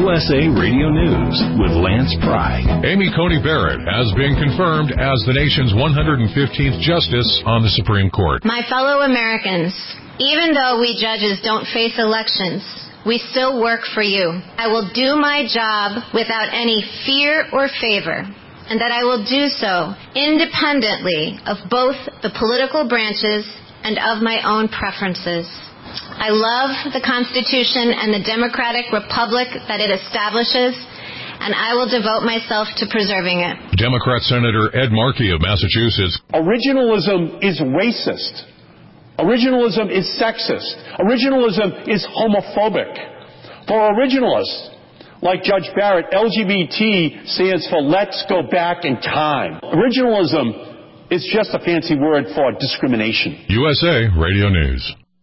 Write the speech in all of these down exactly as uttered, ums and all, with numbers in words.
U S A Radio News with Lance Pry. Amy Coney Barrett has been confirmed as the nation's one hundred fifteenth Justice on the Supreme Court. My fellow Americans, even though we judges don't face elections, we still work for you. I will do my job without any fear or favor, and that I will do so independently of both the political branches and of my own preferences. I love the Constitution and the democratic republic that it establishes, and I will devote myself to preserving it. Democrat Senator Ed Markey of Massachusetts. Originalism is racist. Originalism is sexist. Originalism is homophobic. For originalists like Judge Barrett, L G B T stands for Let's Go Back in Time. Originalism is just a fancy word for discrimination. U S A Radio News.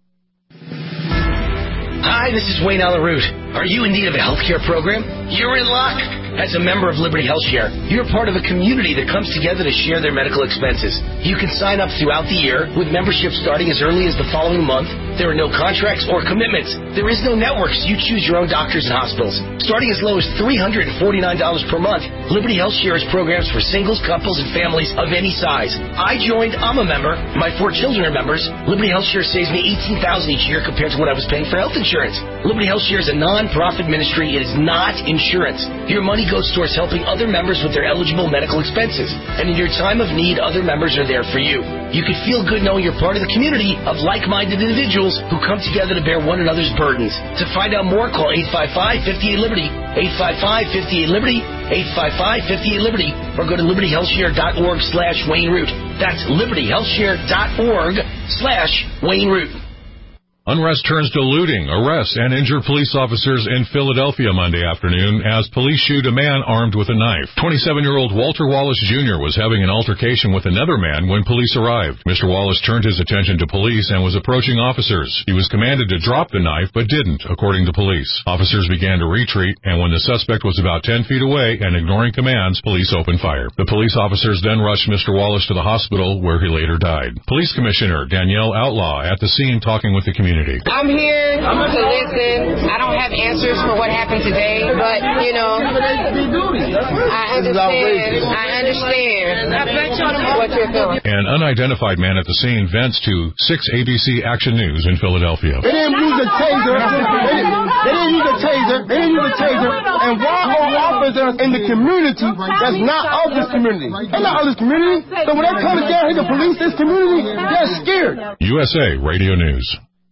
Hi, this is Wayne Alaroot. Are you in need of a healthcare program? You're in luck. As a member of Liberty HealthShare, you're part of a community that comes together to share their medical expenses. You can sign up throughout the year with membership starting as early as the following month. There are no contracts or commitments. There is no networks. You choose your own doctors and hospitals. Starting as low as three hundred forty-nine dollars per month, Liberty HealthShare has programs for singles, couples, and families of any size. I joined. I'm a member. My four children are members. Liberty HealthShare saves me eighteen thousand dollars each year compared to what I was paying for health insurance. Liberty HealthShare is a non-profit ministry. It is not insurance. Your money goes towards helping other members with their eligible medical expenses. And in your time of need, other members are there for you. You can feel good knowing you're part of the community of like-minded individuals who come together to bear one another's burdens. To find out more, call eight five five, five eight, Liberty, eight five five, five eight, Liberty, eight five five, five eight, Liberty, or go to liberty health share dot org slash Wayne Root. That's liberty health share dot org slash Wayne Root. Unrest turns to looting, arrests, and injured police officers in Philadelphia Monday afternoon as police shoot a man armed with a knife. twenty-seven-year-old Walter Wallace Junior was having an altercation with another man when police arrived. Mister Wallace turned his attention to police and was approaching officers. He was commanded to drop the knife, but didn't, according to police. Officers began to retreat, and when the suspect was about ten feet away and ignoring commands, police opened fire. The police officers then rushed Mister Wallace to the hospital, where he later died. Police Commissioner Danielle Outlaw at the scene talking with the community. I'm here to listen. I don't have answers for what happened today, but, you know, I understand. I understand what you're doing. An unidentified man at the scene vents to six A B C Action News in Philadelphia. They didn't use a taser. They didn't, they didn't use a taser. They didn't use a taser. And why are officers in the community that's not of this community? They're not of this community. So when they come down here to police this community, they're scared. U S A Radio News.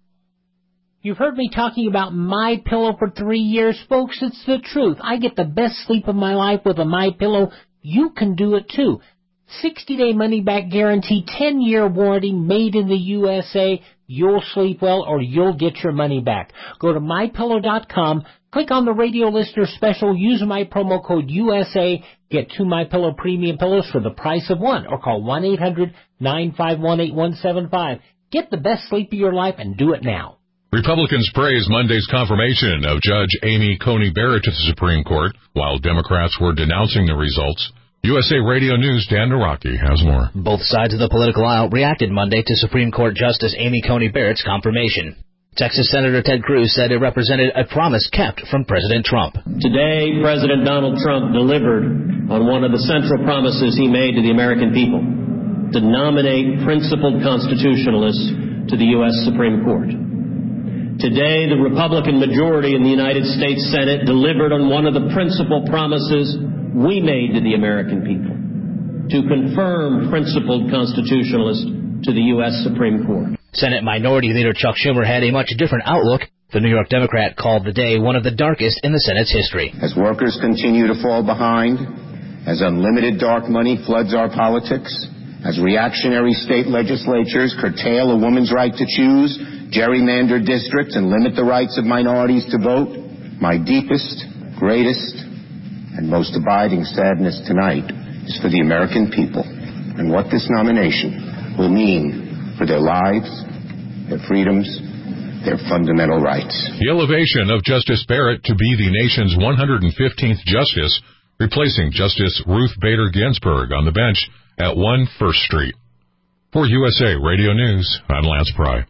You've heard me talking about MyPillow for three years, folks. It's the truth. I get the best sleep of my life with a MyPillow. You can do it too. sixty-day money-back guarantee, ten-year warranty, made in the U S A. You'll sleep well or you'll get your money back. Go to my pillow dot com, click on the radio listener special, use my promo code U S A, get two MyPillow premium pillows for the price of one, or call one eight hundred, nine five one, eight one seven five. Get the best sleep of your life and do it now. Republicans praised Monday's confirmation of Judge Amy Coney Barrett to the Supreme Court, while Democrats were denouncing the results. U S A Radio News' Dan Naraki has more. Both sides of the political aisle reacted Monday to Supreme Court Justice Amy Coney Barrett's confirmation. Texas Senator Ted Cruz said it represented a promise kept from President Trump. Today, President Donald Trump delivered on one of the central promises he made to the American people, to nominate principled constitutionalists to the U S Supreme Court. Today, the Republican majority in the United States Senate delivered on one of the principal promises we made to the American people, to confirm principled constitutionalists to the U S Supreme Court. Senate Minority Leader Chuck Schumer had a much different outlook. The New York Democrat called the day one of the darkest in the Senate's history. As workers continue to fall behind, as unlimited dark money floods our politics, as reactionary state legislatures curtail a woman's right to choose, gerrymander districts, and limit the rights of minorities to vote, my deepest, greatest, and most abiding sadness tonight is for the American people and what this nomination will mean for their lives, their freedoms, their fundamental rights. The elevation of Justice Barrett to be the nation's one hundred fifteenth justice, replacing Justice Ruth Bader Ginsburg on the bench at one First Street. For U S A Radio News, I'm Lance Pry.